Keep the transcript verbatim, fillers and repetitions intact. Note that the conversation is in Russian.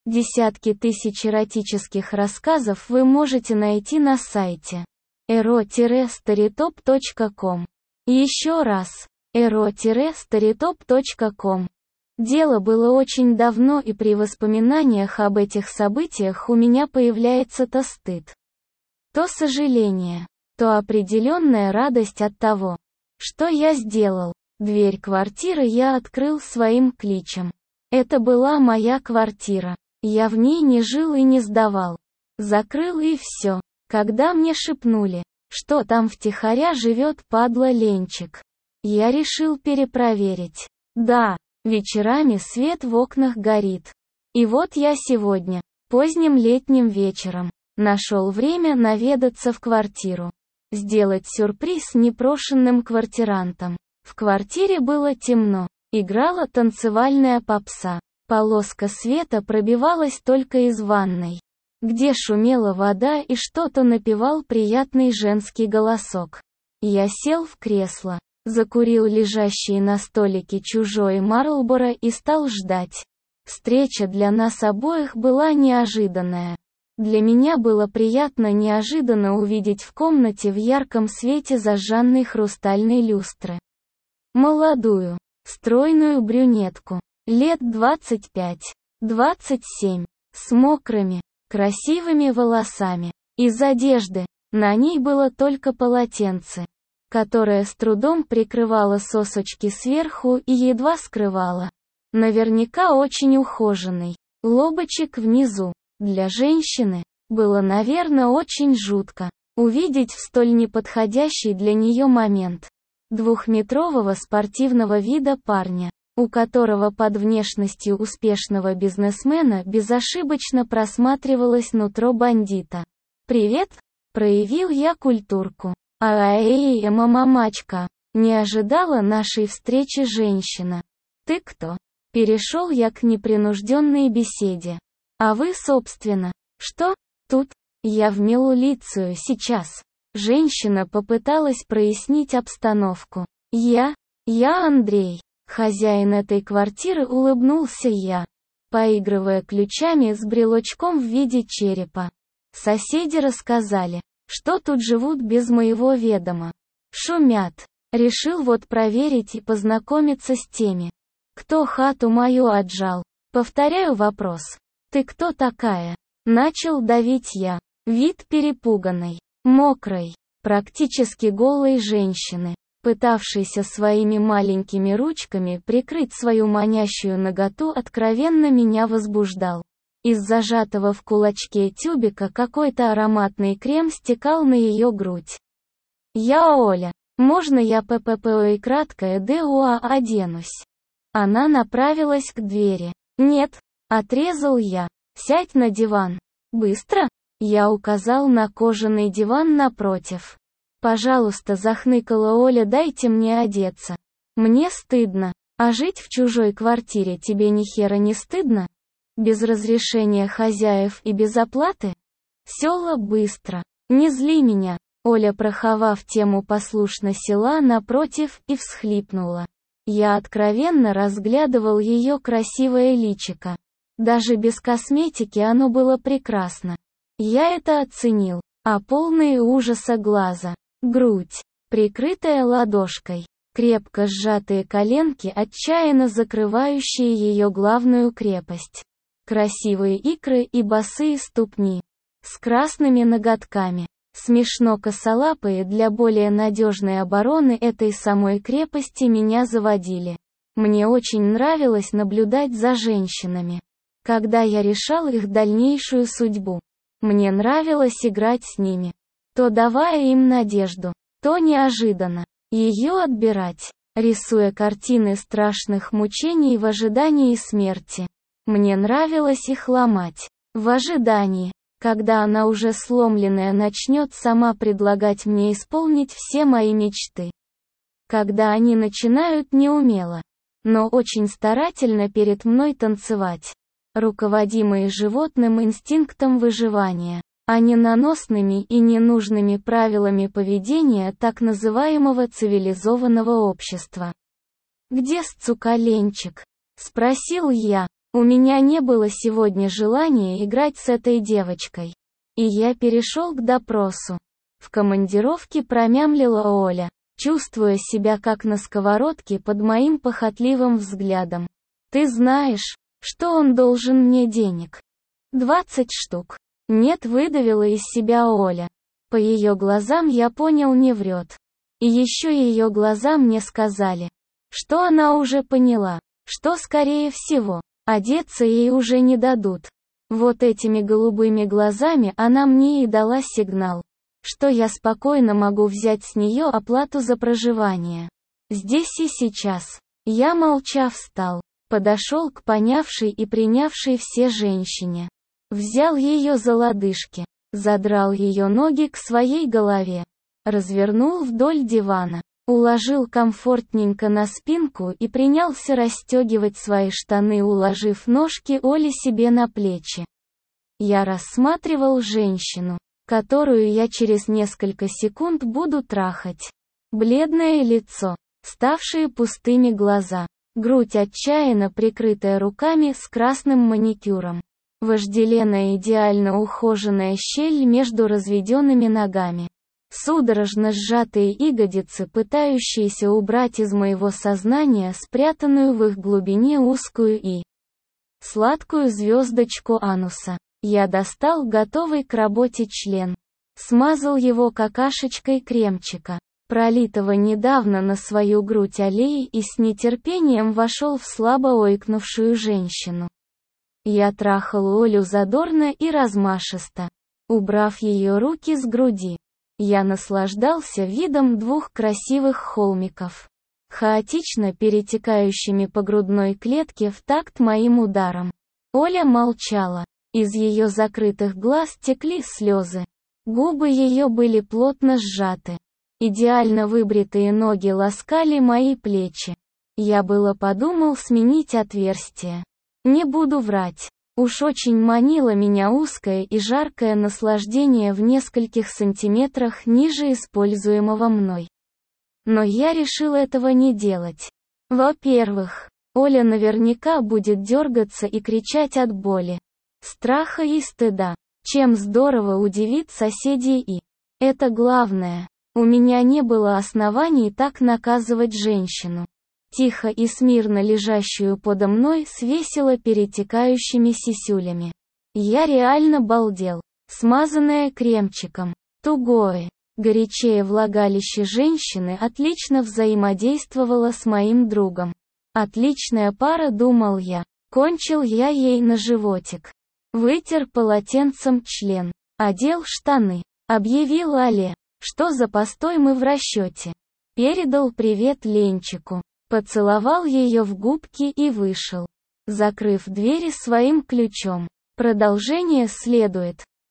Десятки тысяч эротических рассказов вы можете найти на сайте эро старитоп точка ком. Еще раз, эро старитоп точка ком. Дело было очень давно, и при воспоминаниях об этих событиях у меня появляется то стыд, то сожаление, то определенная радость от того, что я сделал. Дверь квартиры я открыл своим ключом. Это была моя квартира. Я в ней не жил и не сдавал. Закрыл и все. Когда мне шепнули, что там втихаря живет падла Ленчик, я решил перепроверить. Да, вечерами свет в окнах горит. И вот я сегодня, поздним летним вечером, нашел время наведаться в квартиру. Сделать сюрприз непрошенным квартирантам. В квартире было темно. Играла танцевальная попса. Полоска света пробивалась только из ванной, где шумела вода и что-то напевал приятный женский голосок. Я сел в кресло, закурил лежащий на столике чужой Марлборо и стал ждать. Встреча для нас обоих была неожиданная. Для меня было приятно неожиданно увидеть в комнате в ярком свете зажженной хрустальной люстры молодую, стройную брюнетку, лет двадцать пять, двадцать семь, с мокрыми, красивыми волосами. Из одежды на ней было только полотенце, которое с трудом прикрывало сосочки сверху и едва скрывало. Наверняка очень ухоженный лобочек внизу. Для женщины было, наверное, очень жутко увидеть в столь неподходящий для нее момент двухметрового спортивного вида парня, у которого под внешностью успешного бизнесмена безошибочно просматривалось нутро бандита. «Привет!» — проявил я культурку. «А-эй, мамачка!» — не ожидала нашей встречи женщина. «Ты кто?» — перешел я к непринужденной беседе. «А вы, собственно, что тут?» «Я в милулицию сейчас». Женщина попыталась прояснить обстановку. «Я? Я Андрей, хозяин этой квартиры», — улыбнулся я, поигрывая ключами с брелочком в виде черепа. «Соседи рассказали, что тут живут без моего ведома. Шумят. Решил вот проверить и познакомиться с теми, кто хату мою отжал. Повторяю вопрос. Ты кто такая?» Начал давить я. Вид перепуганной, мокрой, практически голой женщины, пытавшейся своими маленькими ручками прикрыть свою манящую наготу, откровенно меня возбуждал. Из зажатого в кулачке тюбика какой-то ароматный крем стекал на ее грудь. «Я Оля. Можно я ПППО и краткое ДУА оденусь?» Она направилась к двери. «Нет», — отрезал я. «Сядь на диван». «Быстро?» Я указал на кожаный диван напротив. «Пожалуйста», — захныкала Оля, — «дайте мне одеться. Мне стыдно. А жить в чужой квартире тебе ни хера не стыдно? Без разрешения хозяев и без оплаты?» «Села быстро. Не зли меня». Оля, прохавав тему, послушно села напротив и всхлипнула. Я откровенно разглядывал ее красивое личико. Даже без косметики оно было прекрасно. Я это оценил. А полные ужаса глаза, грудь, прикрытая ладошкой, крепко сжатые коленки, отчаянно закрывающие ее главную крепость, красивые икры и босые ступни с красными ноготками, смешно косолапые, для более надежной обороны этой самой крепости меня заводили. Мне очень нравилось наблюдать за женщинами, когда я решал их дальнейшую судьбу. Мне нравилось играть с ними, то давая им надежду, то неожиданно ее отбирать, рисуя картины страшных мучений в ожидании смерти. Мне нравилось их ломать, в ожидании, когда она уже сломленная начнет сама предлагать мне исполнить все мои мечты. Когда они начинают неумело, но очень старательно перед мной танцевать, руководимые животным инстинктом выживания, а не наносными и ненужными правилами поведения так называемого цивилизованного общества. «Где, сука, Ленчик?» — спросил я. У меня не было сегодня желания играть с этой девочкой. И я перешел к допросу. В командировке промямлила Оля, чувствуя себя как на сковородке под моим похотливым взглядом. Ты знаешь, что он должен мне денег? Двадцать штук. Нет, выдавила из себя Оля. По ее глазам я понял, не врет. И еще ее глаза мне сказали, что она уже поняла, что скорее всего, одеться ей уже не дадут. Вот этими голубыми глазами она мне и дала сигнал, что я спокойно могу взять с нее оплату за проживание. Здесь и сейчас. Я молча встал, подошел к понявшей и принявшей все женщине. Взял ее за лодыжки, задрал ее ноги к своей голове, развернул вдоль дивана, уложил комфортненько на спинку и принялся расстегивать свои штаны, уложив ножки Оли себе на плечи. Я рассматривал женщину, которую я через несколько секунд буду трахать. Бледное лицо, ставшие пустыми глаза, грудь отчаянно прикрытая руками с красным маникюром, вожделенная идеально ухоженная щель между разведенными ногами, судорожно сжатые ягодицы, пытающиеся убрать из моего сознания спрятанную в их глубине узкую и сладкую звездочку ануса. Я достал готовый к работе член, смазал его какашечкой кремчика, пролитого недавно на свою грудь аллеи, и с нетерпением вошел в слабо ойкнувшую женщину. Я трахал Олю задорно и размашисто, убрав ее руки с груди. Я наслаждался видом двух красивых холмиков, хаотично перетекающими по грудной клетке в такт моим ударам. Оля молчала. Из ее закрытых глаз текли слезы. Губы ее были плотно сжаты. Идеально выбритые ноги ласкали мои плечи. Я было подумал сменить отверстие. Не буду врать. Уж очень манило меня узкое и жаркое наслаждение в нескольких сантиметрах ниже используемого мной. Но я решил этого не делать. Во-первых, Оля наверняка будет дергаться и кричать от боли, страха и стыда, чем здорово удивит соседей, и это главное, у меня не было оснований так наказывать женщину, тихо и смирно лежащую подо мной с весело перетекающими сисюлями. Я реально балдел. Смазанное кремчиком, тугое, горячее влагалище женщины отлично взаимодействовало с моим другом. Отличная пара, думал я. Кончил я ей на животик. Вытер полотенцем член, одел штаны, объявил Оле, что за постой мы в расчете. Передал привет Ленчику, поцеловал ее в губки и вышел, закрыв двери своим ключом. Продолжение следует.